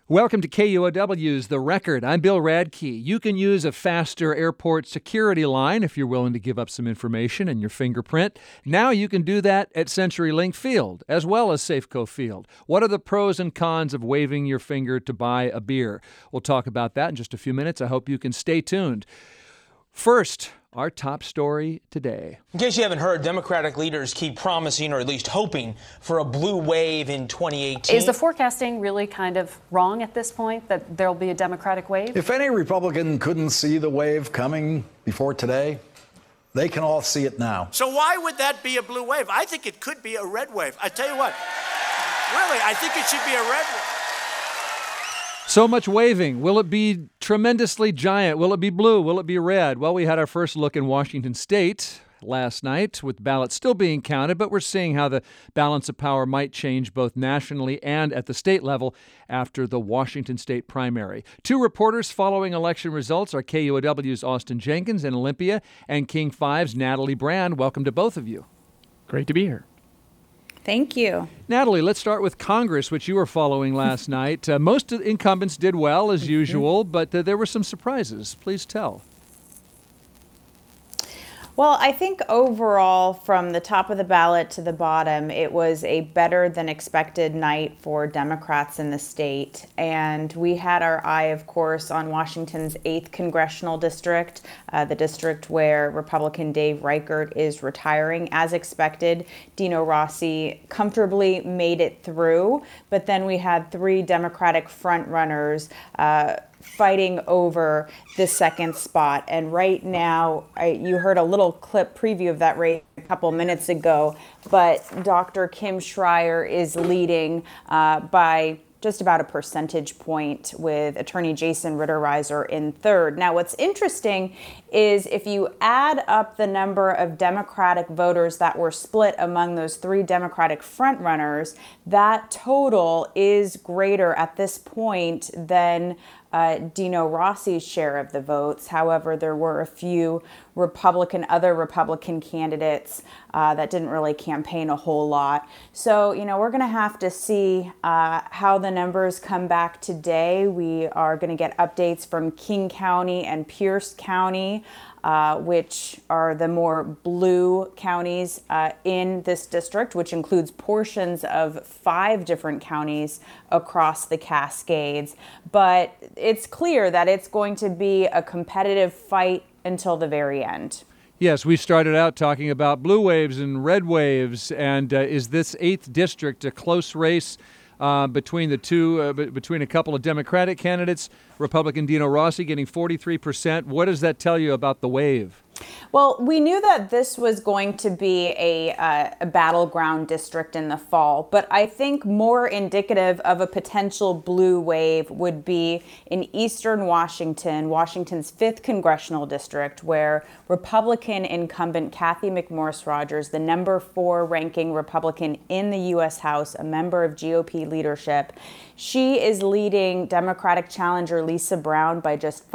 Welcome to KUOW's The Record. I'm Bill Radke. You can use a faster airport security line if you're willing to give up some information and your fingerprint. Now you can do that at CenturyLink Field, as well as Safeco Field. What are the pros and cons of waving your finger to buy a beer? We'll talk about that in just a few minutes. I hope you can stay tuned. First, our top story today. In case you haven't heard, Democratic leaders keep promising, or at least hoping, for a blue wave in 2018. Is the forecasting really kind of wrong at this point, that there'll be a Democratic wave? If any Republican couldn't see the wave coming before today, they can all see it now. So why would that be a blue wave? I think it could be a red wave. I tell you what, really, I think it should be a red wave. So much waving. Will it be tremendously giant? Will it be blue? Will it be red? Well, we had our first look in Washington State last night with ballots still being counted, but we're seeing how the balance of power might change both nationally and at the state level after the Washington State primary. Two reporters following election results are KUOW's Austin Jenkins in Olympia and King 5's Natalie Brand. Welcome to both of you. Great to be here. Thank you. Natalie, let's start with Congress, which you were following last night. Most of the incumbents did well, as usual, but there were some surprises. Please tell. Well, I think overall, from the top of the ballot to the bottom, it was a better than expected night for Democrats in the state. And we had our eye, of course, on Washington's 8th congressional district, the district where Republican Dave Reichert is retiring. As expected, Dino Rossi comfortably made it through. But then we had three Democratic frontrunners fighting over the second spot. And right now, you heard a little clip preview of that race a couple minutes ago, but Dr. Kim Schreier is leading by just about a percentage point, with attorney Jason Ritterreiser in third. Now, what's interesting is if you add up the number of Democratic voters that were split among those three Democratic frontrunners, that total is greater at this point than Dino Rossi's share of the votes. However, there were a few other Republican candidates that didn't really campaign a whole lot. So, we're going to have to see how the numbers come back today. We are going to get updates from King County and Pierce County, which are the more blue counties in this district, which includes portions of 5 different counties across the Cascades. But it's clear that it's going to be a competitive fight until the very end. Yes, we started out talking about blue waves and red waves, and is this 8th district a close race between the two, between a couple of Democratic candidates? Republican Dino Rossi getting 43%. What does that tell you about the wave? Well, we knew that this was going to be a battleground district in the fall, but I think more indicative of a potential blue wave would be in eastern Washington, Washington's 5th congressional district, where Republican incumbent Cathy McMorris Rodgers, the number 4 ranking Republican in the U.S. House, a member of GOP leadership, she is leading Democratic challenger Lisa Brown by just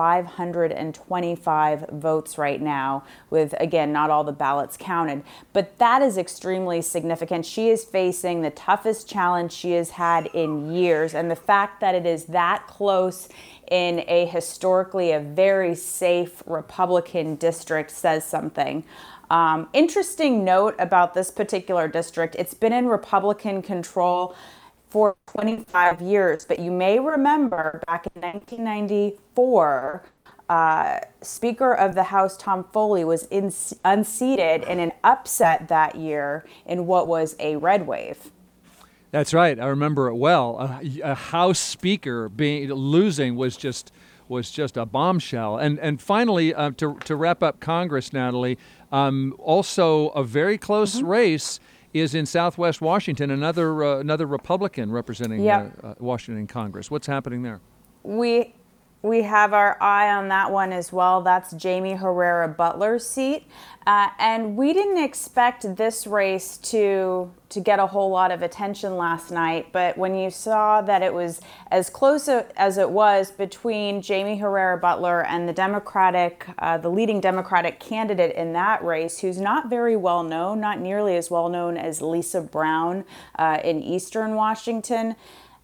525 votes right now, with, again, not all the ballots counted. But that is extremely significant. She is facing the toughest challenge she has had in years. And the fact that it is that close in a historically a very safe Republican district says something. Interesting note about this particular district, it's been in Republican control for 25 years, but you may remember back in 1994, Speaker of the House Tom Foley was unseated in an upset that year in what was a red wave. That's right. I remember it well. A House Speaker losing was just a bombshell. And finally, to wrap up Congress, Natalie, also a very close race is in Southwest Washington, another Republican representing Washington in Congress. What's happening there? We have our eye on that one as well. That's Jamie Herrera Butler's seat. And we didn't expect this race to get a whole lot of attention last night. But when you saw that it was as close as it was between Jamie Herrera Butler and the leading Democratic candidate in that race, who's not very well known, not nearly as well known as Lisa Brown in Eastern Washington,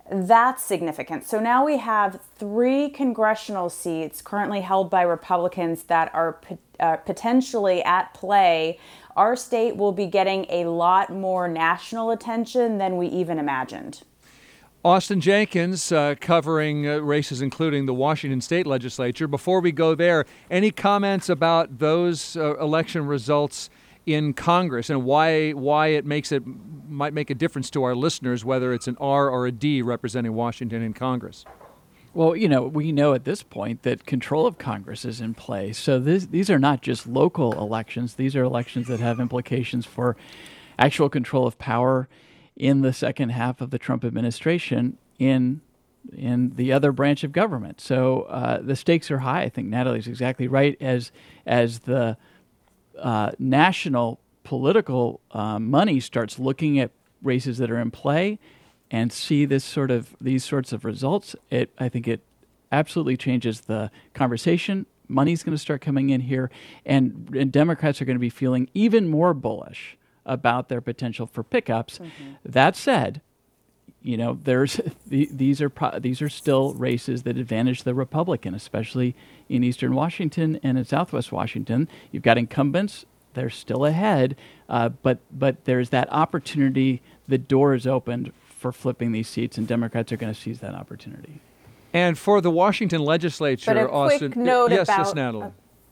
That's significant. So now we have 3 congressional seats currently held by Republicans that are potentially at play. Our state will be getting a lot more national attention than we even imagined. Austin Jenkins covering races including the Washington State Legislature. Before we go there, any comments about those election results in Congress and why it might make a difference to our listeners whether it's an R or a D representing Washington in Congress? Well, we know at this point that control of Congress is in play. So these are not just local elections. These are elections that have implications for actual control of power in the second half of the Trump administration in the other branch of government. So the stakes are high. I think Natalie's exactly right. As the national political money starts looking at races that are in play and see these sorts of results, I think it absolutely changes the conversation. Money's going to start coming in here, and Democrats are going to be feeling even more bullish about their potential for pickups. Mm-hmm. That said, there's these are still races that advantage the Republican, especially in Eastern Washington and in Southwest Washington. You've got incumbents; they're still ahead, but there's that opportunity. The door is opened for flipping these seats, and Democrats are going to seize that opportunity. And for the Washington legislature, but a Austin, quick note yes, Natalie.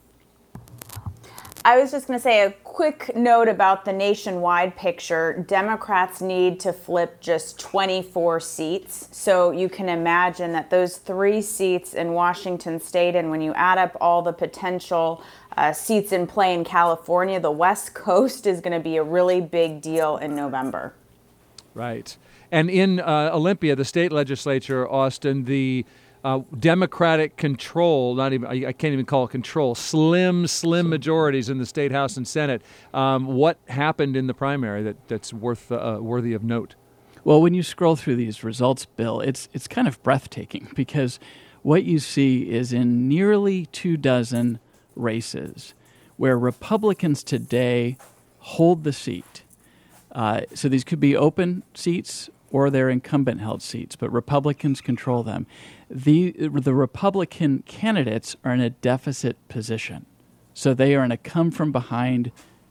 I was just going to say a quick note about the nationwide picture. Democrats need to flip just 24 seats. So you can imagine that those 3 seats in Washington state, and when you add up all the potential seats in play in California, the West Coast is going to be a really big deal in November. Right. And in Olympia, the state legislature, Austin, the Democratic control, I can't even call it control, slim majorities in the state House and Senate. What happened in the primary that's worthy of note? Well, when you scroll through these results, Bill, it's kind of breathtaking because what you see is in nearly 24 races where Republicans today hold the seat. So these could be open seats or they're incumbent-held seats, but Republicans control them. The Republican candidates are in a deficit position. So they are in a come-from-behind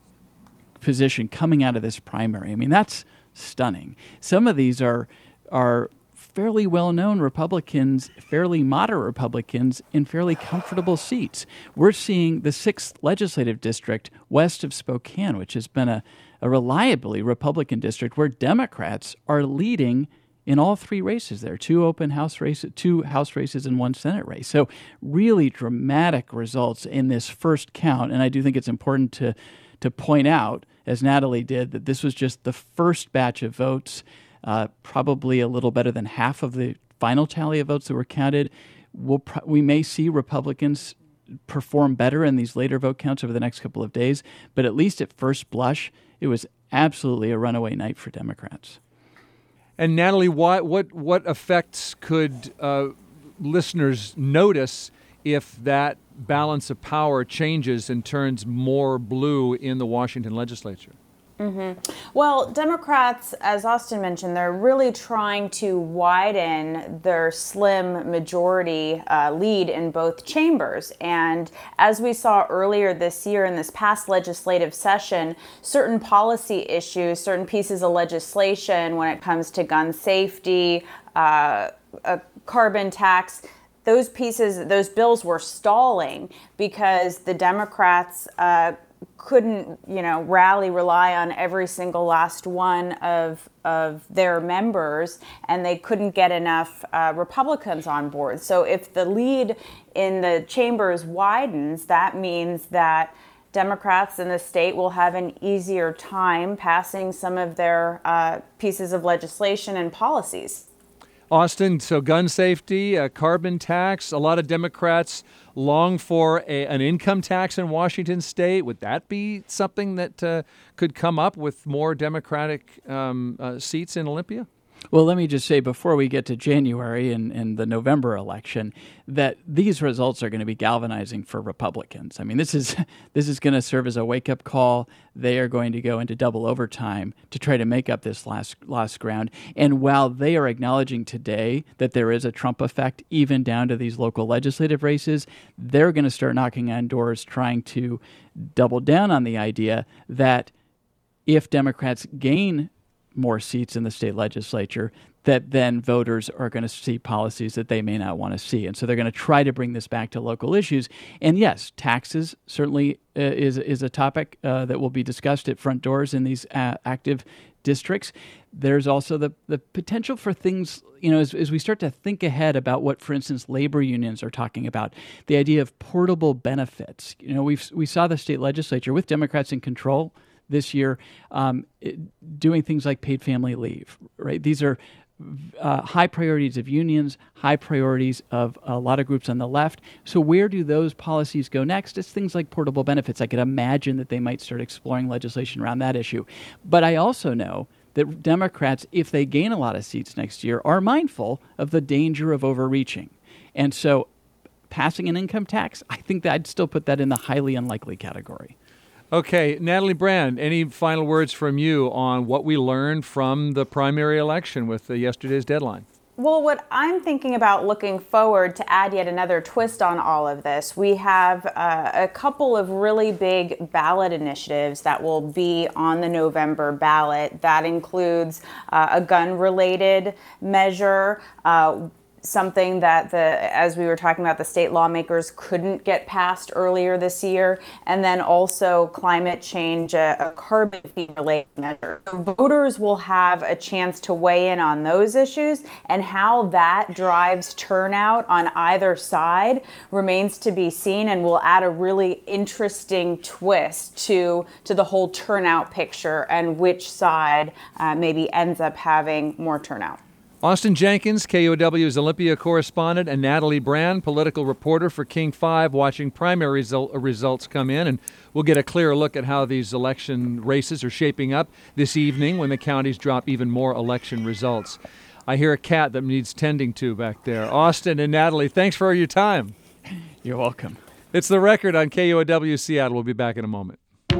position coming out of this primary. I mean, that's stunning. Some of these are fairly well-known Republicans, fairly moderate Republicans in fairly comfortable seats. We're seeing the 6th legislative district west of Spokane, which has been a reliably Republican district where Democrats are leading in all 3 races there, 2 open House races, 2 House races, and 1 Senate race. So really dramatic results in this first count. And I do think it's important to point out, as Natalie did, that this was just the first batch of votes, probably a little better than half of the final tally of votes that were counted. We may see Republicans perform better in these later vote counts over the next couple of days, but at least at first blush, it was absolutely a runaway night for Democrats. And Natalie, what effects could listeners notice if that balance of power changes and turns more blue in the Washington legislature? Mm-hmm. Well, Democrats, as Austin mentioned, they're really trying to widen their slim majority lead in both chambers. And as we saw earlier this year in this past legislative session, certain policy issues, certain pieces of legislation when it comes to gun safety, a carbon tax, those bills were stalling because the Democrats couldn't, rally on every single last one of their members, and they couldn't get enough Republicans on board. So if the lead in the chambers widens, that means that Democrats in the state will have an easier time passing some of their pieces of legislation and policies. Austin, so gun safety, carbon tax, a lot of Democrats long for an income tax in Washington state. Would that be something that could come up with more Democratic seats in Olympia? Well, let me just say before we get to January and the November election that these results are going to be galvanizing for Republicans. I mean, this is going to serve as a wake-up call. They are going to go into double overtime to try to make up this last ground. And while they are acknowledging today that there is a Trump effect, even down to these local legislative races, they're going to start knocking on doors trying to double down on the idea that if Democrats gain more seats in the state legislature, that then voters are going to see policies that they may not want to see. And so they're going to try to bring this back to local issues. And yes, taxes certainly is a topic that will be discussed at front doors in these active districts. There's also the potential for things, as we start to think ahead about what, for instance, labor unions are talking about, the idea of portable benefits. We saw the state legislature with Democrats in control this year doing things like paid family leave, right? These are high priorities of unions, high priorities of a lot of groups on the left. So where do those policies go next? It's things like portable benefits. I could imagine that they might start exploring legislation around that issue. But I also know that Democrats, if they gain a lot of seats next year, are mindful of the danger of overreaching. And so passing an income tax, I think that I'd still put that in the highly unlikely category. Okay, Natalie Brand, any final words from you on what we learned from the primary election with yesterday's deadline? Well, what I'm thinking about looking forward to add yet another twist on all of this, we have a couple of really big ballot initiatives that will be on the November ballot. That includes a gun-related measure, something that as we were talking about, the state lawmakers couldn't get passed earlier this year, and then also climate change, a carbon fee related measure. So voters will have a chance to weigh in on those issues, and how that drives turnout on either side remains to be seen, and will add a really interesting twist to the whole turnout picture and which side maybe ends up having more turnout. Austin Jenkins, KUOW's Olympia correspondent, and Natalie Brand, political reporter for King 5, watching primary results come in. And we'll get a clearer look at how these election races are shaping up this evening when the counties drop even more election results. I hear a cat that needs tending to back there. Austin and Natalie, thanks for your time. You're welcome. It's The Record on KUOW Seattle. We'll be back in a moment.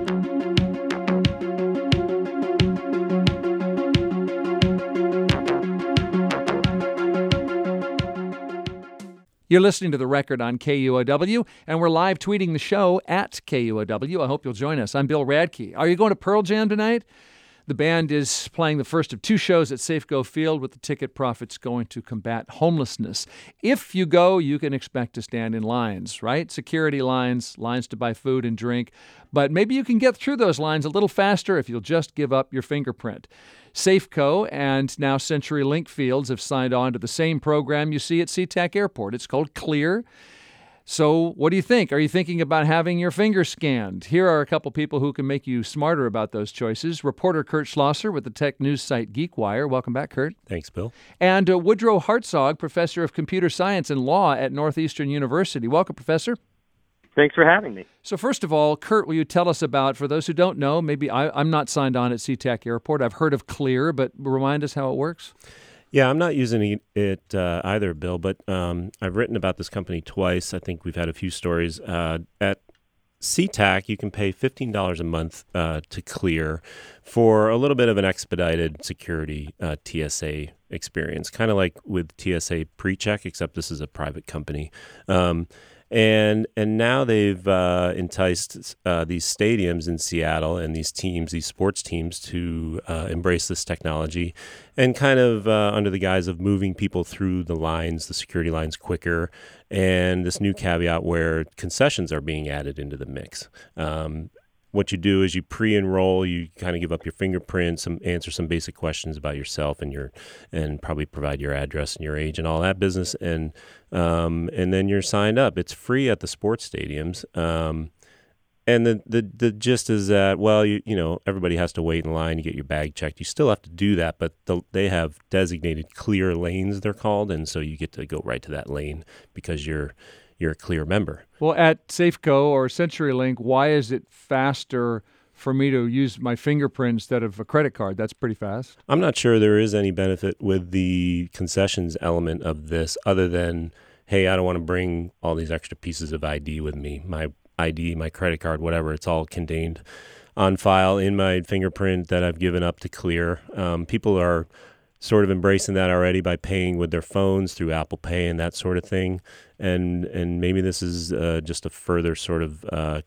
You're listening to The Record on KUOW, and we're live tweeting the show at KUOW. I hope you'll join us. I'm Bill Radke. Are you going to Pearl Jam tonight? The band is playing the first of 2 shows at Safeco Field, with the ticket profits going to combat homelessness. If you go, you can expect to stand in lines, right? Security lines to buy food and drink. But maybe you can get through those lines a little faster if you'll just give up your fingerprint. Safeco and now CenturyLink Fields have signed on to the same program you see at SeaTac Airport. It's called Clear. So what do you think? Are you thinking about having your finger scanned? Here are a couple people who can make you smarter about those choices. Reporter Kurt Schlosser with the tech news site GeekWire. Welcome back, Kurt. Thanks, Bill. And Woodrow Hartzog, professor of computer science and law at Northeastern University. Welcome, Professor. Thanks for having me. So first of all, Kurt, will you tell us about, for those who don't know, maybe I'm not signed on at SeaTac Airport. I've heard of Clear, but remind us how it works. Yeah, I'm not using it either, Bill, but I've written about this company twice. I think we've had a few stories. At SeaTac, you can pay $15 a month to Clear for a little bit of an expedited security TSA experience, kind of like with TSA PreCheck, except this is a private company. And now they've enticed these stadiums in Seattle and these teams, these sports teams, to embrace this technology and kind of under the guise of moving people through the lines, the security lines, quicker, and this new caveat where concessions are being added into the mix. What you do is you pre-enroll, you kind of give up your fingerprints, answer some basic questions about yourself and probably provide your address and your age and all that business, and then you're signed up. It's free at the sports stadiums, and the gist is that, well, you know everybody has to wait in line to get your bag checked. You still have to do that, but they have designated clear lanes, they're called, and so you get to go right to that lane because you're a Clear member. Well, at Safeco or CenturyLink, why is it faster for me to use my fingerprint instead of a credit card. That's pretty fast. I'm not sure there is any benefit with the concessions element of this other than, hey, I don't want to bring all these extra pieces of ID with me. My ID, my credit card, whatever, it's all contained on file in my fingerprint that I've given up to Clear. People are sort of embracing that already by paying with their phones through Apple Pay and that sort of thing. And maybe this is just a further sort of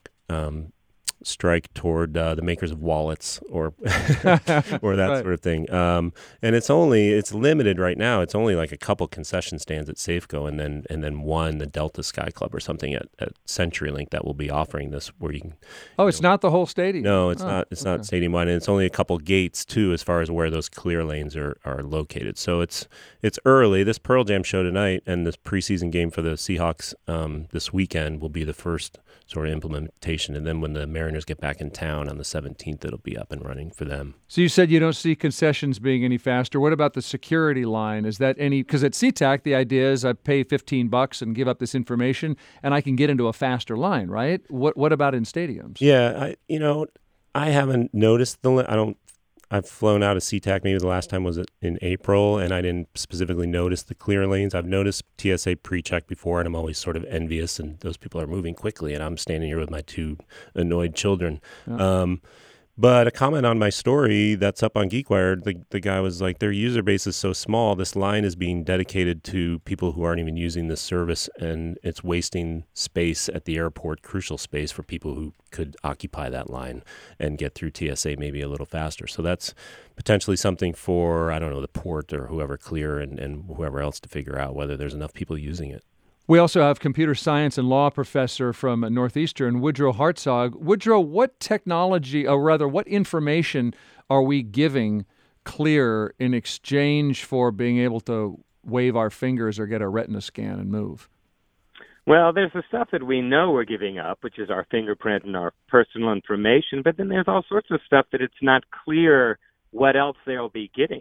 strike toward the makers of wallets or or that Right. sort of thing. And it's limited right now. It's only like a couple concession stands at Safeco and then one, the Delta Sky Club or something at CenturyLink that will be offering this where you can. Oh, it's not the whole stadium? No, it's not. It's not stadium wide, and it's only a couple gates too, as far as where those clear lanes are located. So it's early. This Pearl Jam show tonight and this preseason game for the Seahawks this weekend will be the first sort of implementation, and then when the Mariners get back in town on the 17th, it'll be up and running for them. So you said you don't see concessions being any faster. What about the security line? Is that any? Because at SeaTac, the idea is I pay $15 and give up this information, and I can get into a faster line, right? What about in stadiums? Yeah, I haven't noticed I've flown out of SeaTac. Maybe the last time was in April, and I didn't specifically notice the clear lanes. I've noticed TSA pre-check before, and I'm always sort of envious, and those people are moving quickly, and I'm standing here with my two annoyed children. Yeah. But a comment on my story that's up on GeekWire, the guy was like, their user base is so small, this line is being dedicated to people who aren't even using this service, and it's wasting space at the airport, crucial space for people who could occupy that line and get through TSA maybe a little faster. So that's potentially something for, I don't know, the port or whoever Clear and whoever else to figure out whether there's enough people using it. We also have computer science and law professor from Northeastern, Woodrow Hartzog. Woodrow, what technology, or rather, what information are we giving Clear in exchange for being able to wave our fingers or get a retina scan and move? Well, there's the stuff that we know we're giving up, which is our fingerprint and our personal information, but then there's all sorts of stuff that it's not clear what else they'll be getting.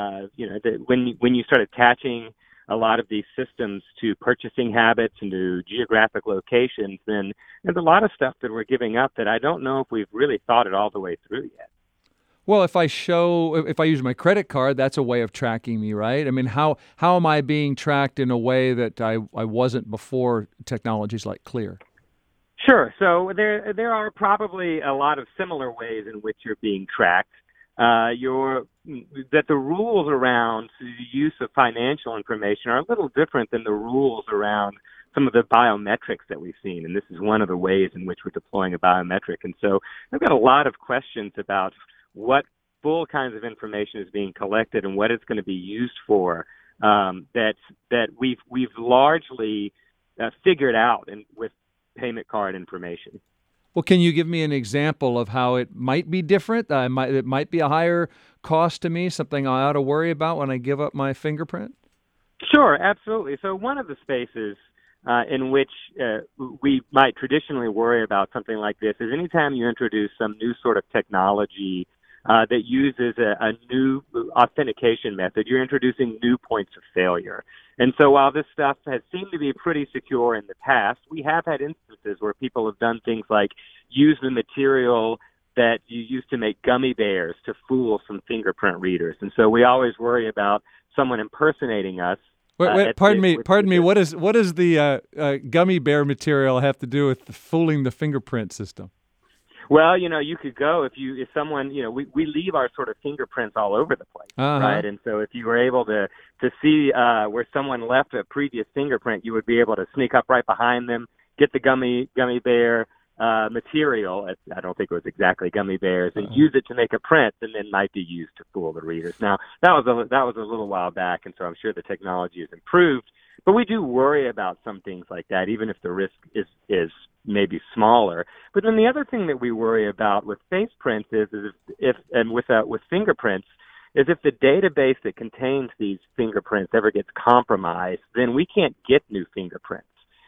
When you start attaching a lot of these systems to purchasing habits and to geographic locations, then there's a lot of stuff that we're giving up that I don't know if we've really thought it all the way through yet. Well, if I use my credit card, that's a way of tracking me, right? I mean, how am I being tracked in a way that I wasn't before technologies like Clear? Sure. So there are probably a lot of similar ways in which you're being tracked. That the rules around the use of financial information are a little different than the rules around some of the biometrics that we've seen, and this is one of the ways in which we're deploying a biometric. And so I've got a lot of questions about what full kinds of information is being collected and what it's going to be used for, that we've largely figured out with payment card information. Well, can you give me an example of how it might be different? It might be a higher cost to me, something I ought to worry about when I give up my fingerprint? Sure, absolutely. So one of the spaces in which we might traditionally worry about something like this is anytime you introduce some new sort of technology that uses a new authentication method, you're introducing new points of failure. And so while this stuff has seemed to be pretty secure in the past, we have had instances where people have done things like use the material that you used to make gummy bears to fool some fingerprint readers. And so we always worry about someone impersonating us. Wait, pardon me. What does the gummy bear material have to do with fooling the fingerprint system? Well, you could go if someone, we leave our sort of fingerprints all over the place, right? And so if you were able to see where someone left a previous fingerprint, you would be able to sneak up right behind them, get the gummy bear material. I don't think it was exactly gummy bears, and use it to make a print, and then might be used to fool the readers. Now that was a little while back, and so I'm sure the technology has improved. But we do worry about some things like that, even if the risk is maybe smaller. But then the other thing that we worry about with face prints is if with fingerprints is if the database that contains these fingerprints ever gets compromised, then we can't get new fingerprints.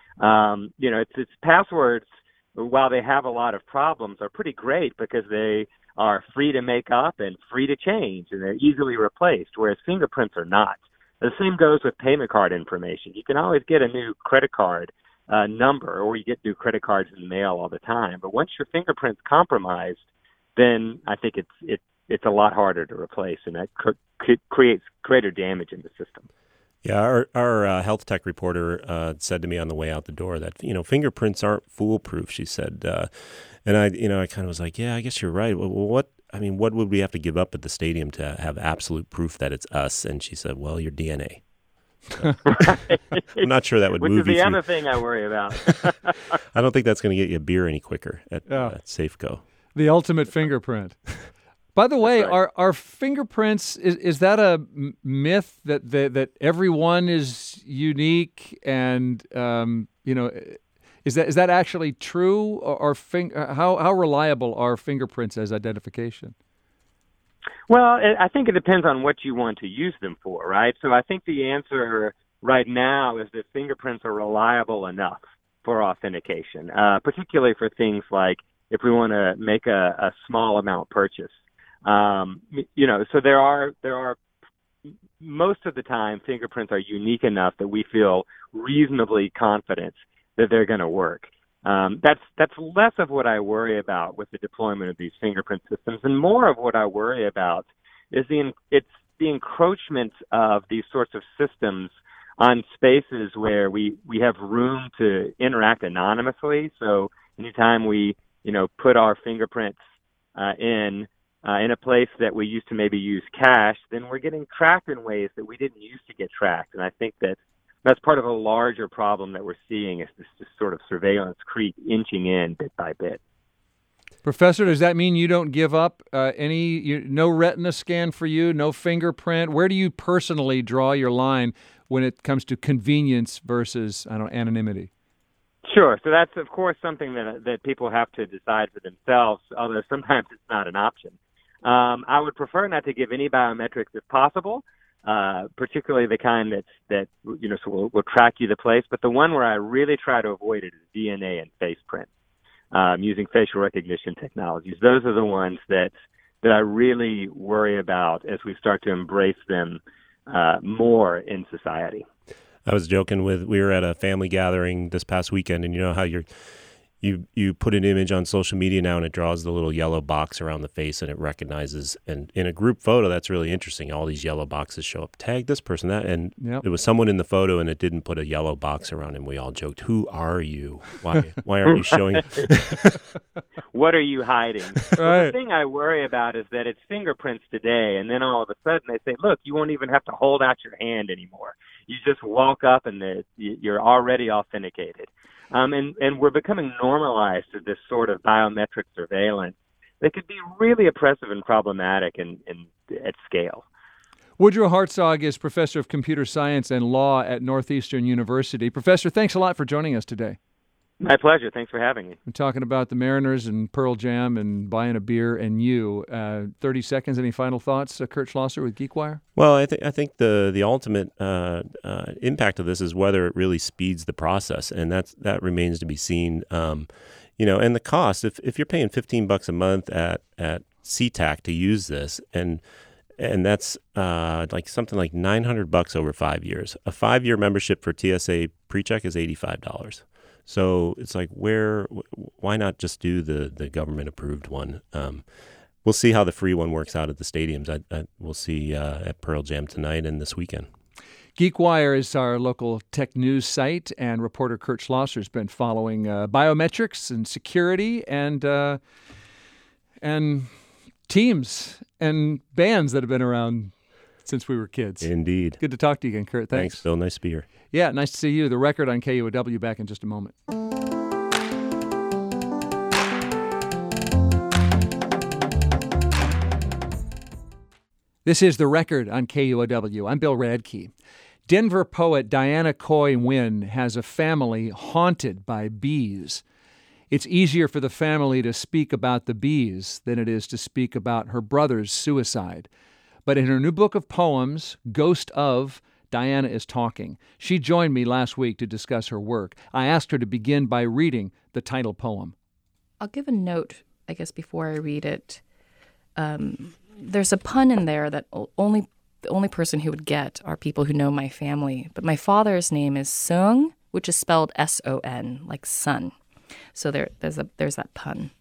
It's passwords, while they have a lot of problems, are pretty great because they are free to make up and free to change, and they're easily replaced, whereas fingerprints are not. The same goes with payment card information. You can always get a new credit card number, or you get new credit cards in the mail all the time. But once your fingerprint's compromised, then I think it's a lot harder to replace, and that creates greater damage in the system. Yeah, our health tech reporter said to me on the way out the door that, fingerprints aren't foolproof, she said. And I kind of was like, yeah, I guess you're right. Well, what would we have to give up at the stadium to have absolute proof that it's us? And she said, well, your DNA. So, I'm not sure that would move you. Which is the other thing I worry about. I don't think that's going to get you a beer any quicker at Safeco. The ultimate fingerprint. By the way, right. are fingerprints, is that a myth that everyone is unique and, is that actually true? Or how reliable are fingerprints as identification? Well, I think it depends on what you want to use them for, right? So I think the answer right now is that fingerprints are reliable enough for authentication, particularly for things like if we want to make a small amount purchase. So there are most of the time fingerprints are unique enough that we feel reasonably confident that they're going to work. That's less of what I worry about with the deployment of these fingerprint systems, and more of what I worry about is the encroachment of these sorts of systems on spaces where we have room to interact anonymously. So anytime we put our fingerprints in a place that we used to maybe use cash, then we're getting tracked in ways that we didn't used to get tracked. And I think that's part of a larger problem that we're seeing, is this sort of surveillance creep inching in bit by bit. Professor, does that mean you don't give up no retina scan for you, no fingerprint? Where do you personally draw your line when it comes to convenience versus, anonymity? Sure. So that's, of course, something that people have to decide for themselves, although sometimes it's not an option. I would prefer not to give any biometrics if possible, particularly the kind that will track you the place. But the one where I really try to avoid it is DNA and face print, using facial recognition technologies. Those are the ones that I really worry about as we start to embrace them more in society. I was joking we were at a family gathering this past weekend, and you know how you put an image on social media now and it draws the little yellow box around the face and it recognizes, and in a group photo, that's really interesting. All these yellow boxes show up, tag this person, that, and Yep. It was someone in the photo and it didn't put a yellow box around him. We all joked, who are you? Why aren't you showing? What are you hiding? Right. Well, the thing I worry about is that it's fingerprints today, and then all of a sudden they say, look, you won't even have to hold out your hand anymore. You just walk up and you're already authenticated. And we're becoming normalized to this sort of biometric surveillance that could be really oppressive and problematic at scale. Woodrow Hartzog is professor of computer science and law at Northeastern University. Professor, thanks a lot for joining us today. My pleasure. Thanks for having me. We're talking about the Mariners and Pearl Jam and buying a beer and you. 30 seconds. Any final thoughts, Kurt Schlosser with GeekWire? Well, I think the ultimate impact of this is whether it really speeds the process, and that remains to be seen. And the cost. If you're paying $15 a month at SeaTac to use this, and that's like something like $900 over 5 years. A 5-year membership for TSA PreCheck is $85. So it's like, why not just do the government-approved one? We'll see how the free one works out at the stadiums. We'll see at Pearl Jam tonight and this weekend. GeekWire is our local tech news site, and reporter Kurt Schlosser has been following biometrics and security and teams and bands that have been around since we were kids. Indeed. Good to talk to you again, Kurt. Thanks. Thanks, Bill. Nice to be here. Yeah, nice to see you. The Record on KUOW back in just a moment. This is The Record on KUOW. I'm Bill Radke. Denver poet Diana Coy Wynn has a family haunted by bees. It's easier for the family to speak about the bees than it is to speak about her brother's suicide. But in her new book of poems, Ghost of, Diana is talking. She joined me last week to discuss her work. I asked her to begin by reading the title poem. I'll give a note, I guess, before I read it. There's a pun in there that the only person who would get are people who know my family. But my father's name is Seung, which is spelled S-O-N, like sun. So there's that pun.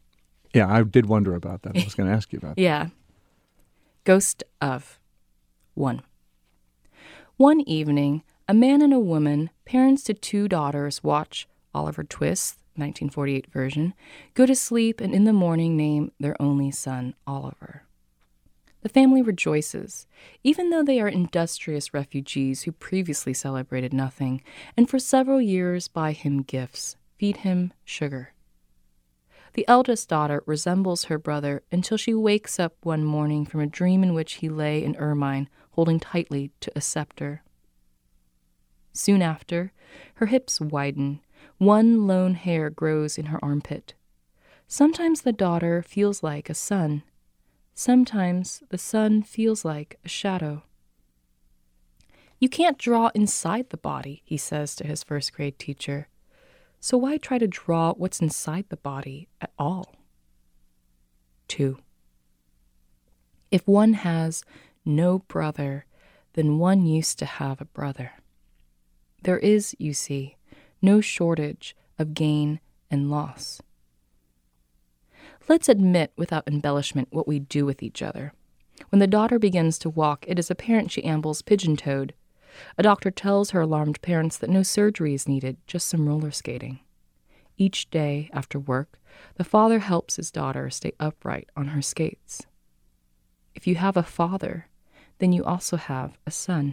Yeah, I did wonder about that. I was going to ask you about that. Yeah. Ghost of 1. One evening, a man and a woman, parents to 2 daughters, watch Oliver Twist, 1948 version, go to sleep and in the morning name their only son Oliver. The family rejoices, even though they are industrious refugees who previously celebrated nothing, and for several years buy him gifts, feed him sugar. The eldest daughter resembles her brother until she wakes up one morning from a dream in which he lay in ermine, holding tightly to a scepter. Soon after, her hips widen. One lone hair grows in her armpit. Sometimes the daughter feels like a son. Sometimes the son feels like a shadow. You can't draw inside the body, he says to his first grade teacher. So why try to draw what's inside the body at all? 2. If one has no brother, then one used to have a brother. There is, you see, no shortage of gain and loss. Let's admit without embellishment what we do with each other. When the daughter begins to walk, it is apparent she ambles pigeon-toed. A doctor tells her alarmed parents that no surgery is needed, just some roller skating. Each day after work, the father helps his daughter stay upright on her skates. If you have a father, then you also have a son.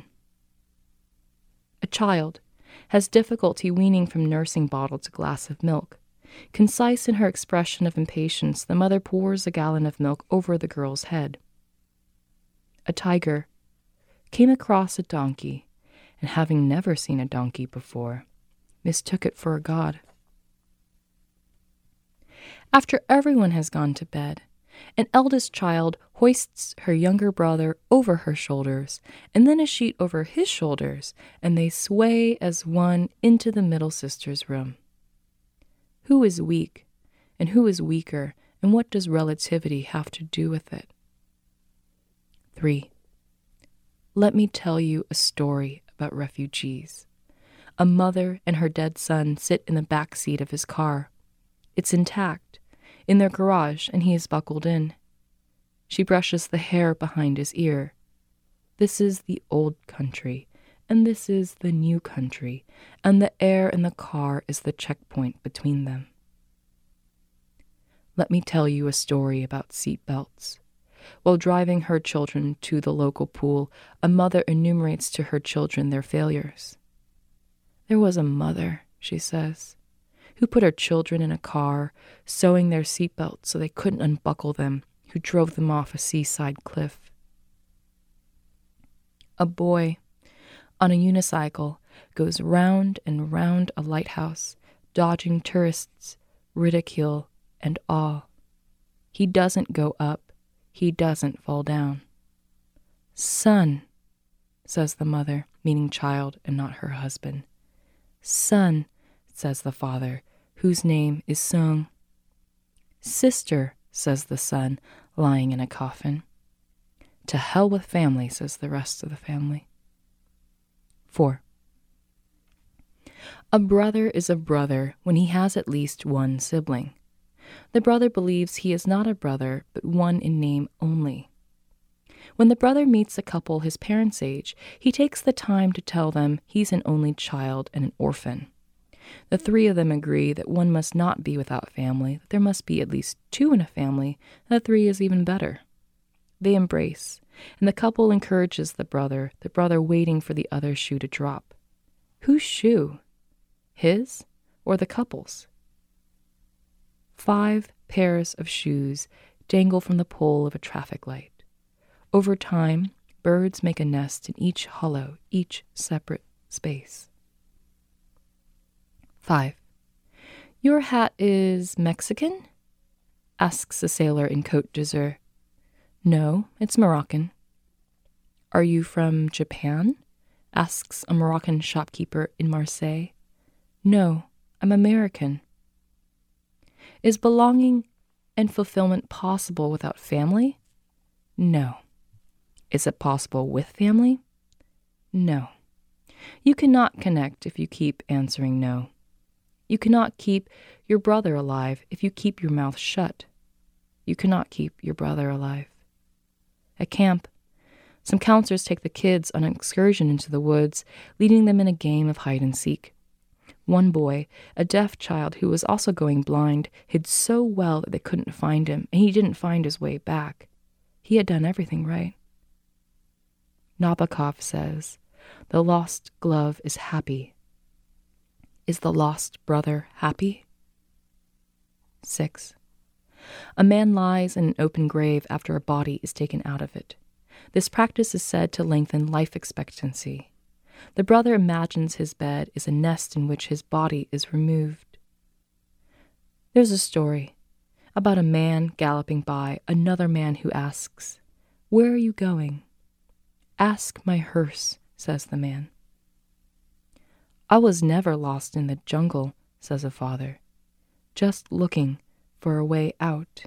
A child has difficulty weaning from nursing bottle to glass of milk. Concise in her expression of impatience, the mother pours a gallon of milk over the girl's head. A tiger came across a donkey, and having never seen a donkey before, mistook it for a god. After everyone has gone to bed, an eldest child hoists her younger brother over her shoulders, and then a sheet over his shoulders, and they sway as one into the middle sister's room. Who is weak, and who is weaker, and what does relativity have to do with it? 3. Let me tell you a story about refugees. A mother and her dead son sit in the back seat of his car. It's intact, in their garage, and he is buckled in. She brushes the hair behind his ear. This is the old country, and this is the new country, and the air in the car is the checkpoint between them. Let me tell you a story about seat belts. While driving her children to the local pool, a mother enumerates to her children their failures. There was a mother, she says, who put her children in a car, sewing their seatbelts so they couldn't unbuckle them, who drove them off a seaside cliff. A boy on a unicycle goes round and round a lighthouse, dodging tourists, ridicule, and awe. He doesn't go up. He doesn't fall down. Son, says the mother, meaning child and not her husband. Son, says the father, whose name is Sung. Sister, says the son, lying in a coffin. To hell with family, says the rest of the family. 4. A brother is a brother when he has at least one sibling. The brother believes he is not a brother, but one in name only. When the brother meets a couple his parents' age, he takes the time to tell them he's an only child and an orphan. The 3 of them agree that one must not be without family, that there must be at least 2 in a family, and that 3 is even better. They embrace, and the couple encourages the brother waiting for the other shoe to drop. Whose shoe? His or the couple's? 5 pairs of shoes dangle from the pole of a traffic light. Over time, birds make a nest in each hollow, each separate space. 5. Your hat is Mexican? Asks a sailor in Côte d'Azur. No, it's Moroccan. Are you from Japan? Asks a Moroccan shopkeeper in Marseille. No, I'm American. Is belonging and fulfillment possible without family? No. Is it possible with family? No. You cannot connect if you keep answering no. You cannot keep your brother alive if you keep your mouth shut. You cannot keep your brother alive. At camp, some counselors take the kids on an excursion into the woods, leading them in a game of hide and seek. One boy, a deaf child who was also going blind, hid so well that they couldn't find him, and he didn't find his way back. He had done everything right. Nabokov says, "The lost glove is happy." Is the lost brother happy? 6. A man lies in an open grave after a body is taken out of it. This practice is said to lengthen life expectancy. The brother imagines his bed is a nest in which his body is removed. There's a story about a man galloping by another man who asks, "Where are you going?" "Ask my hearse," says the man. "I was never lost in the jungle," says a father, "just looking for a way out."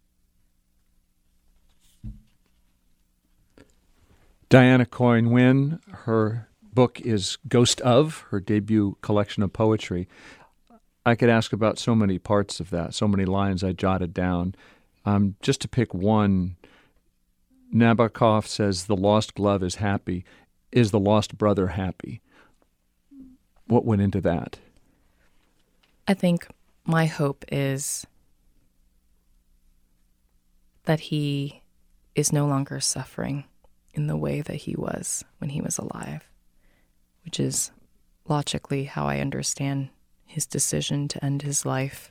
Diana Coyne Wynn, her book is Ghost of, her debut collection of poetry. I could ask about so many parts of that, so many lines I jotted down. Just to pick one, Nabokov says the lost glove is happy. Is the lost brother happy? What went into that? I think my hope is that he is no longer suffering in the way that he was when he was alive, which is logically how I understand his decision to end his life.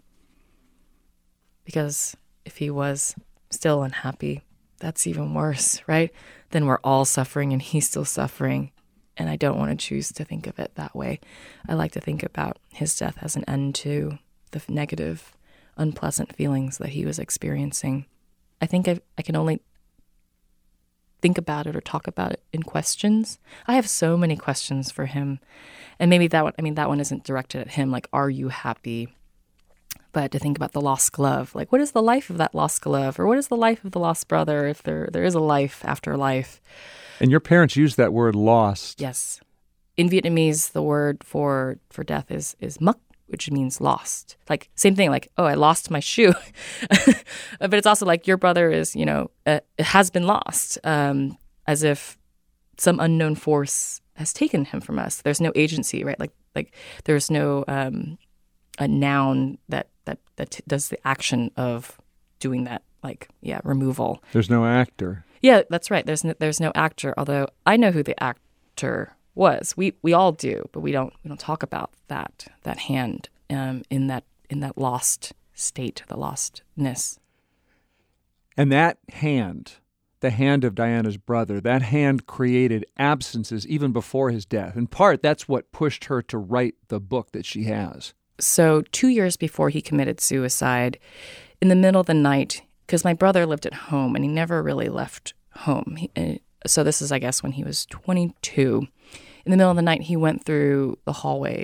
Because if he was still unhappy, that's even worse, right? Then we're all suffering and he's still suffering. And I don't want to choose to think of it that way. I like to think about his death as an end to the negative, unpleasant feelings that he was experiencing. I think I can only think about it or talk about it in questions. I have so many questions for him. And maybe that one isn't directed at him, like, are you happy? But to think about the lost glove, like, what is the life of that lost glove? Or what is the life of the lost brother if there is a life after life? And your parents used that word lost. Yes. In Vietnamese, the word for death is mak, which means lost. Like, same thing, like, oh, I lost my shoe. But it's also like your brother is, it has been lost, as if some unknown force has taken him from us. There's no agency, right? Like there's no a noun that does the action of doing that, removal. There's no actor. Yeah, that's right. There's no actor. Although I know who the actor was. We all do, but we don't talk about that hand in that lost state, the lostness. And that hand, the hand of Diana's brother, that hand created absences even before his death. In part, that's what pushed her to write the book that she has. So 2 years before he committed suicide, in the middle of the night, because my brother lived at home and he never really left home. So this is, I guess, when he was 22. In the middle of the night, he went through the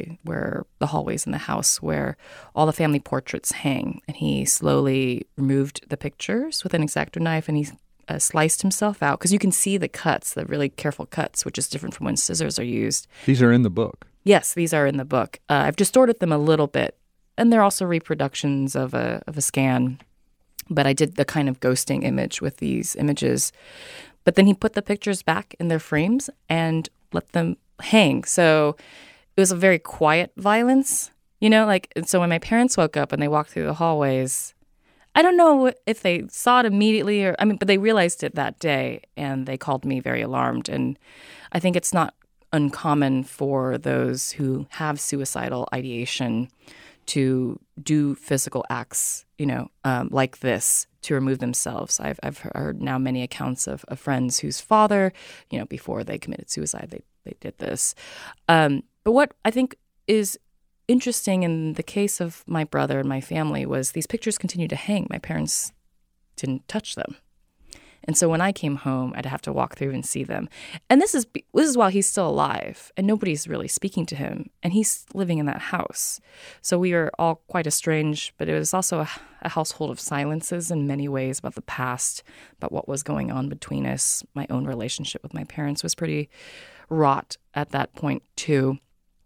hallways in the house where all the family portraits hang. And he slowly removed the pictures with an X-Acto knife and he sliced himself out. Because you can see the cuts, the really careful cuts, which is different from when scissors are used. These are in the book. Yes, these are in the book. I've distorted them a little bit. And they're also reproductions of a scan. But I did the kind of ghosting image with these images. But then he put the pictures back in their frames and let them hang. So it was a very quiet violence, and so when my parents woke up and they walked through the hallways, I don't know if they saw it immediately but they realized it that day and they called me very alarmed. And I think it's not uncommon for those who have suicidal ideation to do physical acts, like this, to remove themselves. I've heard now many accounts of friends whose father, before they committed suicide, they did this. But what I think is interesting in the case of my brother and my family was these pictures continued to hang. My parents didn't touch them. And so when I came home, I'd have to walk through and see them. And this is while he's still alive and nobody's really speaking to him. And he's living in that house. So we were all quite estranged, but it was also a household of silences in many ways about the past, about what was going on between us. My own relationship with my parents was pretty wrought at that point too.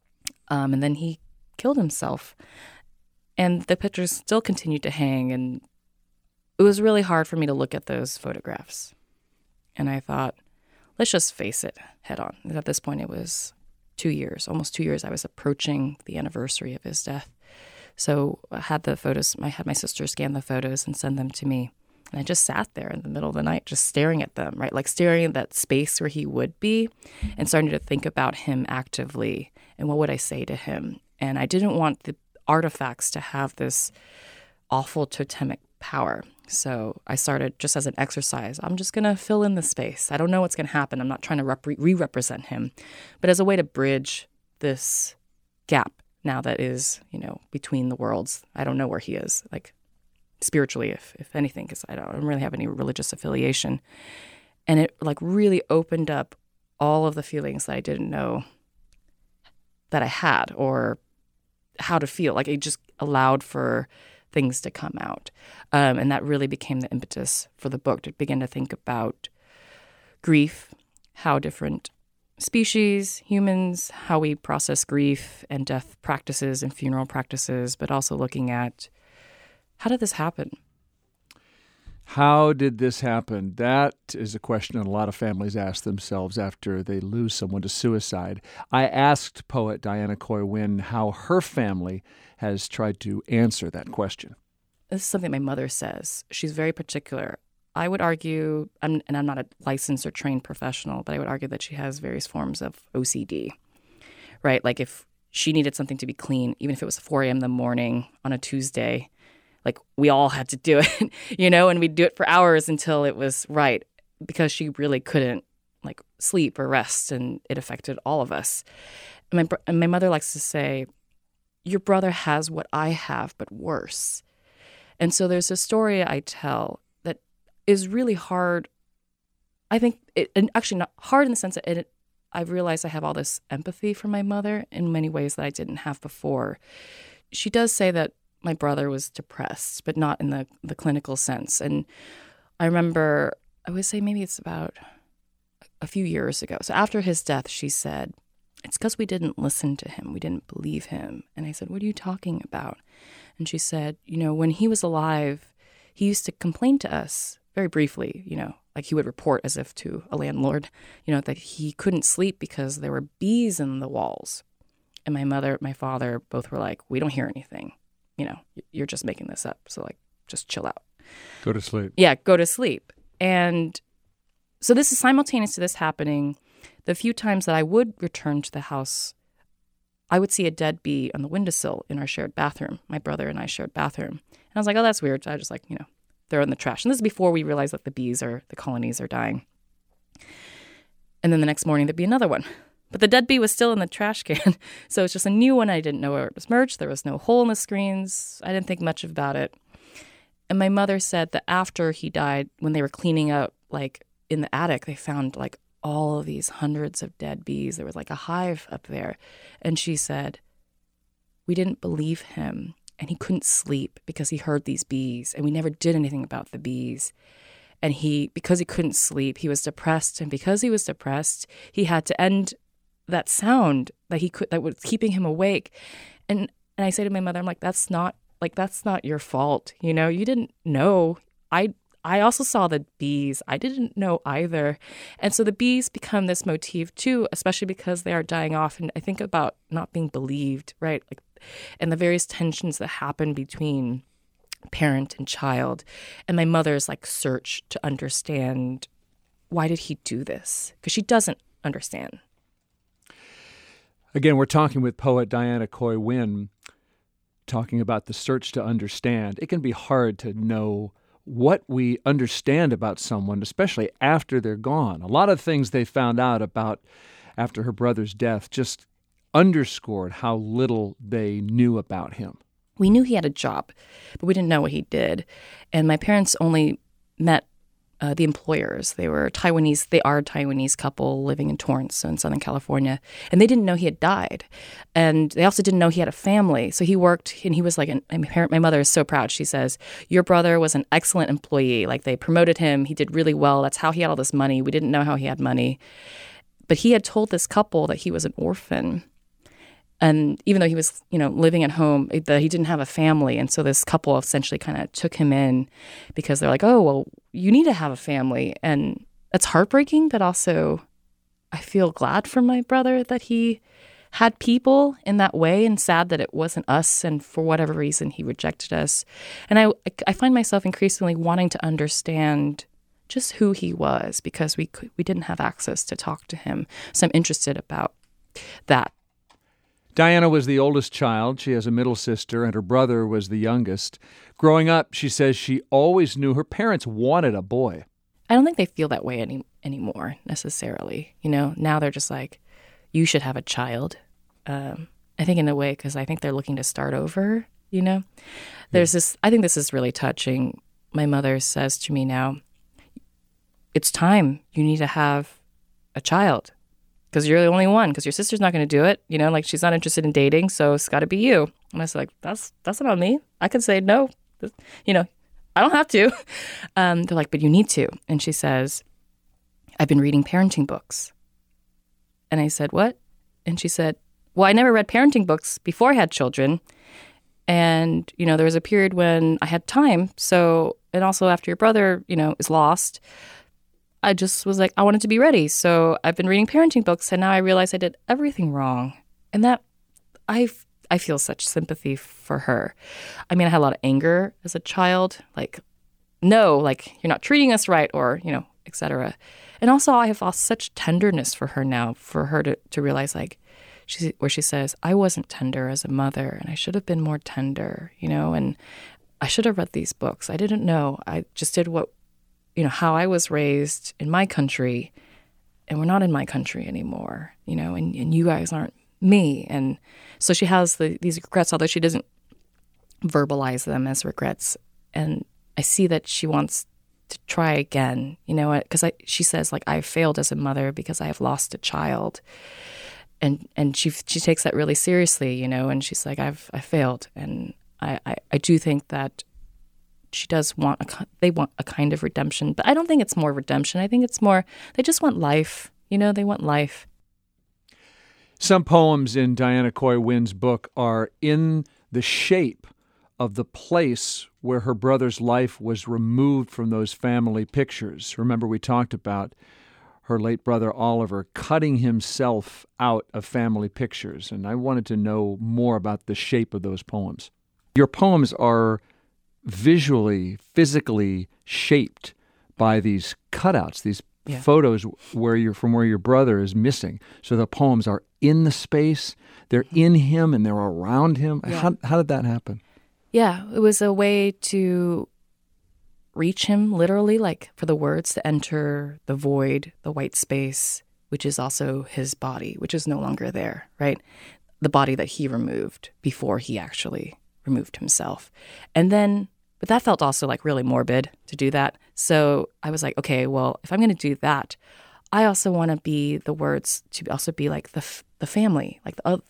And then he killed himself. And the pictures still continued to hang. And it was really hard for me to look at those photographs. And I thought, let's just face it head on. At this point, it was 2 years, almost 2 years. I was approaching the anniversary of his death. So I had the photos, I had my sister scan the photos and send them to me. And I just sat there in the middle of the night, just staring at them, right? Like staring at that space where he would be and starting to think about him actively and what would I say to him. And I didn't want the artifacts to have this awful totemic power. So I started just as an exercise. I'm just going to fill in the space. I don't know what's going to happen. I'm not trying to re-represent him, but as a way to bridge this gap now that is, between the worlds. I don't know where he is, like spiritually, if anything, because I don't really have any religious affiliation. And it like really opened up all of the feelings that I didn't know that I had or how to feel. Like it just allowed for things to come out. And that really became the impetus for the book, to begin to think about grief, how different species, humans, how we process grief and death practices and funeral practices, but also looking at how did this happen? How did this happen? That is a question that a lot of families ask themselves after they lose someone to suicide. I asked poet Diana Coy Wynn how her family has tried to answer that question. This is something my mother says. She's very particular. I would argue, and I'm not a licensed or trained professional, but I would argue that she has various forms of OCD, right? Like if she needed something to be clean, even if it was 4 a.m. in the morning on a Tuesday, like we all had to do it, and we'd do it for hours until it was right, because she really couldn't like sleep or rest, and it affected all of us. And my mother likes to say, your brother has what I have, but worse. And so there's a story I tell that is really hard. I think and actually not hard in the sense that I've realized I have all this empathy for my mother in many ways that I didn't have before. She does say that my brother was depressed, but not in the clinical sense. And I remember, I would say maybe it's about a few years ago. So after his death, she said, it's because we didn't listen to him. We didn't believe him. And I said, what are you talking about? And she said, when he was alive, he used to complain to us very briefly, like he would report as if to a landlord, that he couldn't sleep because there were bees in the walls. And my mother, my father, both were like, we don't hear anything. You're just making this up. So like, just chill out. Go to sleep. Yeah, go to sleep. And so this is simultaneous to this happening. The few times that I would return to the house, I would see a dead bee on the windowsill in our shared bathroom. My brother and I shared bathroom. And I was like, oh, that's weird. So I just like, throw it in the trash. And this is before we realized that the colonies are dying. And then the next morning there'd be another one. But the dead bee was still in the trash can. So it's just a new one. I didn't know where it was merged. There was no hole in the screens. I didn't think much about it. And my mother said that after he died, when they were cleaning up, like in the attic, they found like all of these hundreds of dead bees. There was like a hive up there. And she said, we didn't believe him. And he couldn't sleep because he heard these bees. And we never did anything about the bees. And because he couldn't sleep, he was depressed. And because he was depressed, he had to end that sound that was keeping him awake. And I say to my mother, I'm like, that's not your fault. You didn't know. I also saw the bees. I didn't know either. And so the bees become this motif too, especially because they are dying off. And I think about not being believed, right? Like, and the various tensions that happen between parent and child. And my mother's like search to understand, why did he do this? Because she doesn't understand. Again, we're talking with poet Diana Coy Wynn, talking about the search to understand. It can be hard to know what we understand about someone, especially after they're gone. A lot of things they found out about after her brother's death just underscored how little they knew about him. We knew he had a job, but we didn't know what he did. And my parents only met the employers. They are a Taiwanese couple living in Torrance, so in Southern California. And they didn't know he had died. And they also didn't know he had a family. So he worked, and he was like, my mother is so proud. She says, your brother was an excellent employee. Like they promoted him. He did really well. That's how he had all this money. We didn't know how he had money. But he had told this couple that he was an orphan. And even though he was, living at home, he didn't have a family. And so this couple essentially kind of took him in because they're like, oh, well, you need to have a family. And it's heartbreaking, but also I feel glad for my brother that he had people in that way, and sad that it wasn't us. And for whatever reason, he rejected us. And I find myself increasingly wanting to understand just who he was, because we didn't have access to talk to him. So I'm interested about that. Diana was the oldest child. She has a middle sister, and her brother was the youngest. Growing up, she says she always knew her parents wanted a boy. I don't think they feel that way anymore necessarily. Now they're just like, you should have a child. I think in a way, because I think they're looking to start over, There's this, I think this is really touching. My mother says to me now, it's time. You need to have a child because you're the only one, because your sister's not going to do it. She's not interested in dating, so it's got to be you. And I was like, that's not on me. I could say no. I don't have to. They're like, but you need to. And she says, I've been reading parenting books. And I said, what? And she said, well, I never read parenting books before I had children. And, there was a period when I had time. So, and also after your brother, is lost, I just was like, I wanted to be ready. So I've been reading parenting books, and now I realize I did everything wrong. And that I feel such sympathy for her. I mean, I had a lot of anger as a child, no, you're not treating us right, or, et cetera. And also I have lost such tenderness for her now, for her to realize, where she says, I wasn't tender as a mother, and I should have been more tender, and I should have read these books. I didn't know. I just did what, how I was raised in my country, and we're not in my country anymore, and you guys aren't me. And so she has these regrets, although she doesn't verbalize them as regrets. And I see that she wants to try again, because she says, I failed as a mother because I have lost a child. And she takes that really seriously, and she's like, I failed. And I do think that she does they want a kind of redemption, but I don't think it's more redemption. I think it's more, they just want life, they want life. Some poems in Diana Coy Wynn's book are in the shape of the place where her brother's life was removed from those family pictures. Remember, we talked about her late brother Oliver cutting himself out of family pictures, and I wanted to know more about the shape of those poems. Your poems are visually, physically shaped by these cutouts, these photos where your brother is missing. So the poems are in the space, they're in him, and they're around him. Yeah. How did that happen? Yeah, it was a way to reach him, literally, for the words to enter the void, the white space, which is also his body, which is no longer there, right? The body that he removed before he actually removed himself. But that felt also really morbid to do that. So I was like, okay, well, if I'm going to do that, I also want to be the words to also be the family,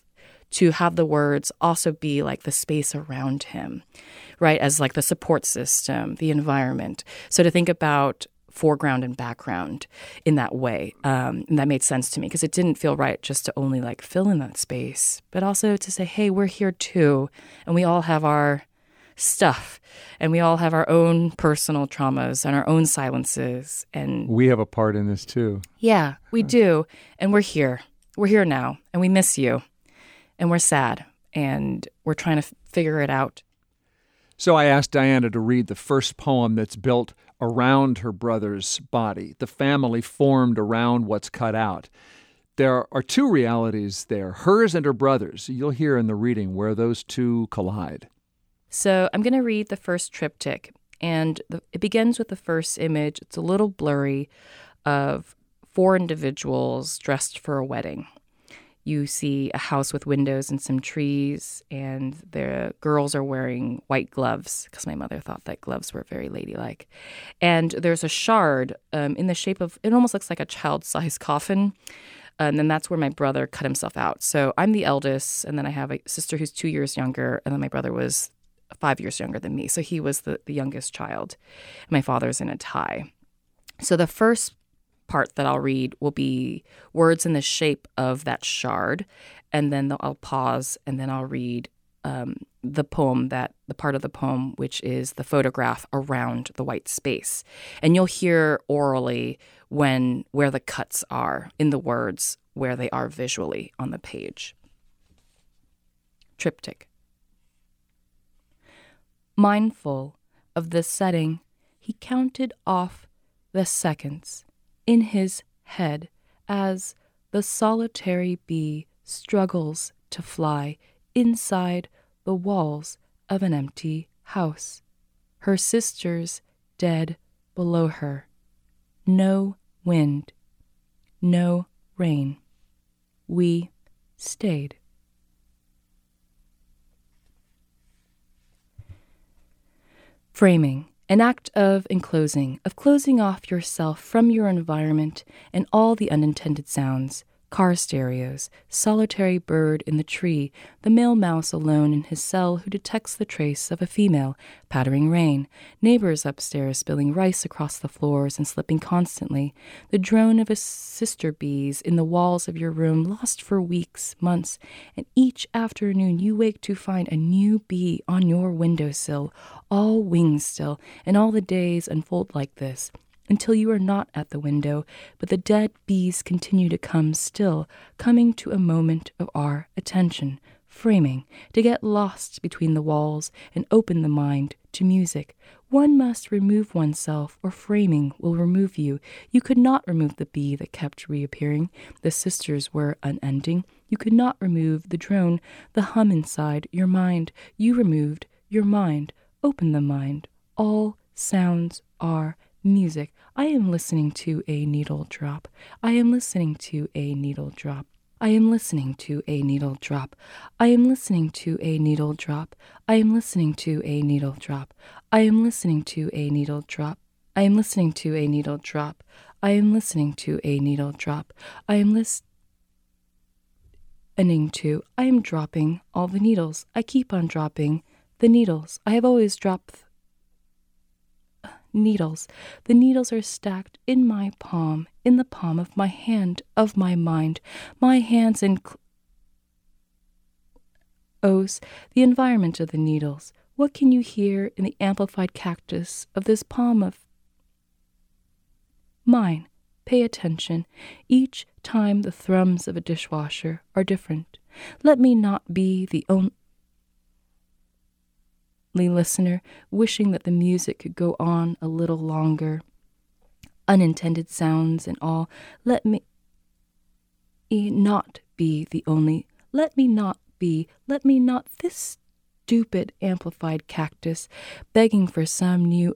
to have the words also be the space around him, right? As the support system, the environment. So to think about foreground and background in that way, and that made sense to me, because it didn't feel right just to only fill in that space, but also to say, hey, we're here too, and we all have our stuff, and we all have our own personal traumas and our own silences, and we have a part in this too. Yeah, we do, and we're here now, and we miss you, and we're sad, and we're trying to figure it out. So I asked Diana to read the first poem that's built around her brother's body, the family formed around what's cut out. There are two realities there, hers and her brother's. You'll hear in the reading where those two collide. So I'm going to read the first triptych, and it begins with the first image. It's a little blurry, of 4 individuals dressed for a wedding. You see a house with windows and some trees, and the girls are wearing white gloves, because my mother thought that gloves were very ladylike. And there's a shard in the shape of, it almost looks like a child-sized coffin, and then that's where my brother cut himself out. So I'm the eldest, and then I have a sister who's 2 years younger, and then my brother was 5 years younger than me. So he was the youngest child. My father's in a tie. So the first part that I'll read will be words in the shape of that shard, and then I'll pause, and then I'll read the part of the poem which is the photograph around the white space. And you'll hear orally where the cuts are in the words, where they are visually on the page. Triptych. Mindful of the setting, he counted off the seconds in his head as the solitary bee struggles to fly inside the walls of an empty house. Her sisters dead below her. No wind, no rain. We stayed. Framing. An act of enclosing, of closing off yourself from your environment and all the unintended sounds. Car stereos, solitary bird in the tree, the male mouse alone in his cell who detects the trace of a female, pattering rain, neighbors upstairs spilling rice across the floors and slipping constantly, the drone of his sister bees in the walls of your room lost for weeks, months, and each afternoon you wake to find a new bee on your windowsill, all wings still, and all the days unfold like this. Until you are not at the window, but the dead bees continue to come still, coming to a moment of our attention, framing, to get lost between the walls and open the mind to music. One must remove oneself, or framing will remove you. You could not remove the bee that kept reappearing. The sisters were unending. You could not remove the drone, the hum inside your mind. You removed your mind. Open the mind. All sounds are music. I am listening to a needle drop. I am listening to a needle drop. I am listening to a needle drop. I am listening to a needle drop. I am listening to a needle drop. I am listening to a needle drop. I am listening to a needle drop. I am listening to a needle drop. I am listening to. I am dropping all the needles. I keep on dropping the needles. I have always dropped needles. The needles are stacked in my palm, in the palm of my hand, of my mind. My hands enclose the environment of the needles. What can you hear in the amplified cactus of this palm of mine? Pay attention. Each time the thrums of a dishwasher are different. Let me not be the only listener, wishing that the music could go on a little longer. Unintended sounds and all. Let me not be the only. Let me not this stupid amplified cactus begging for some new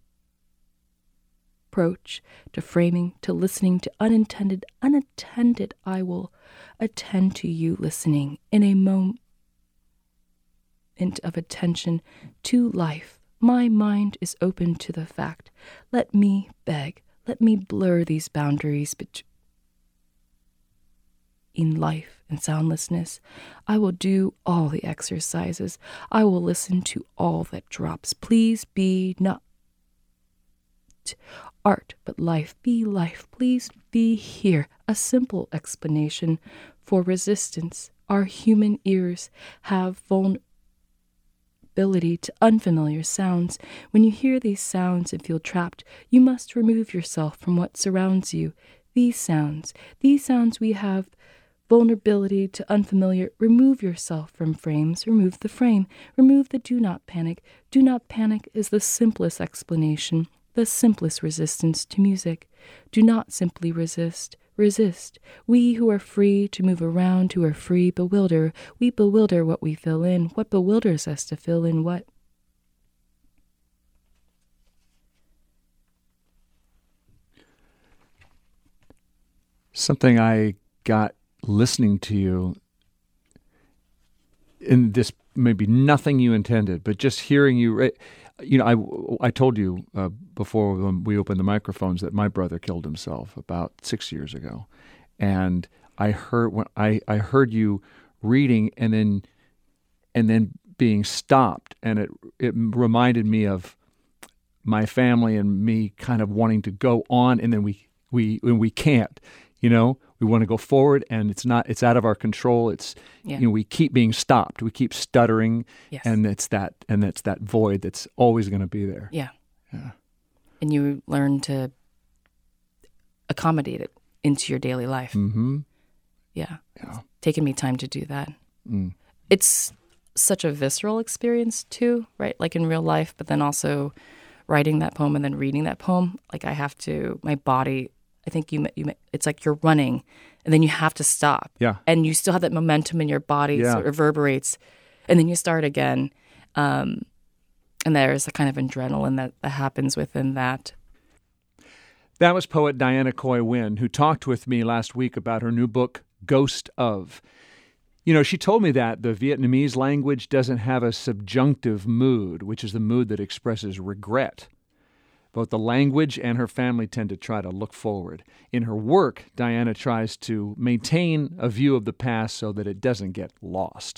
approach to framing, to listening, to unattended. I will attend to you listening in a moment of attention to life. My mind is open to the fact. Let me beg. Let me blur these boundaries between life and soundlessness. I will do all the exercises. I will listen to all that drops. Please be not art, but life. Be life. Please be here. A simple explanation for resistance. Our human ears have vulnerability to unfamiliar sounds. When you hear these sounds and feel trapped, you must remove yourself from what surrounds you. These sounds we have vulnerability to unfamiliar. Remove yourself from frames. Remove the frame. Remove the do not panic. Do not panic is the simplest explanation, the simplest resistance to music. Do not simply resist. Resist. We who are free to move around, who are free, bewilder. We bewilder what we fill in. What bewilders us to fill in what? Something I got listening to you, in this maybe nothing you intended, but just hearing you, I told you before when we opened the microphones that my brother killed himself about 6 years ago, and I heard you reading and then being stopped, and it reminded me of my family and me kind of wanting to go on, and then we we can't. We want to go forward, and it's out of our control. We keep being stopped. We keep stuttering, yes. and it's that void that's always going to be there. Yeah. And you learn to accommodate it into your daily life. Mm-hmm. Yeah. It's taken me time to do that. Mm. It's such a visceral experience too, right? Like in real life, but then also writing that poem and then reading that poem. Like I have to, my body, I think it's like you're running and then you have to stop. Yeah. And you still have that momentum in your body, so it reverberates, and then you start again. And there's a kind of adrenaline that happens within that. That was poet Diana Coy Wynn, who talked with me last week about her new book, Ghost of. She told me that the Vietnamese language doesn't have a subjunctive mood, which is the mood that expresses regret. Both the language and her family tend to try to look forward. In her work, Diana tries to maintain a view of the past so that it doesn't get lost.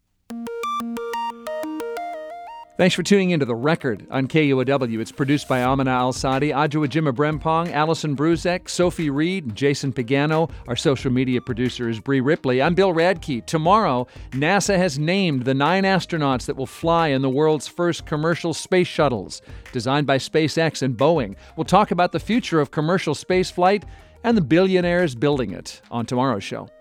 Thanks for tuning into The Record on KUOW. It's produced by Amina Al-Sadi, Adjoa Jima-Brempong, Allison Bruzek, Sophie Reed, and Jason Pagano. Our social media producer is Bree Ripley. I'm Bill Radke. Tomorrow, NASA has named the 9 astronauts that will fly in the world's first commercial space shuttles, designed by SpaceX and Boeing. We'll talk about the future of commercial space flight and the billionaires building it on tomorrow's show.